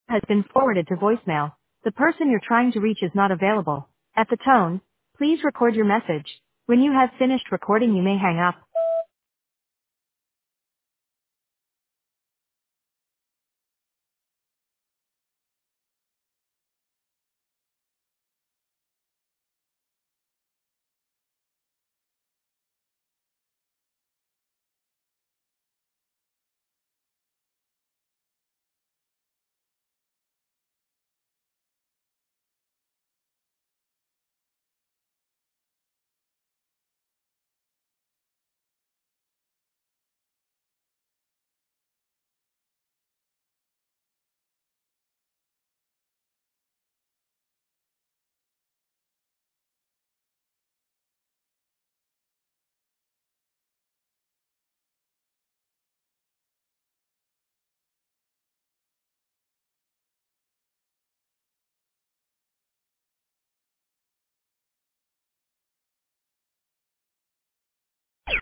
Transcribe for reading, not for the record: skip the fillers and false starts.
has been forwarded to voicemail. The person you're trying to reach is not available. At the tone, please record your message. When you have finished recording, you may hang up.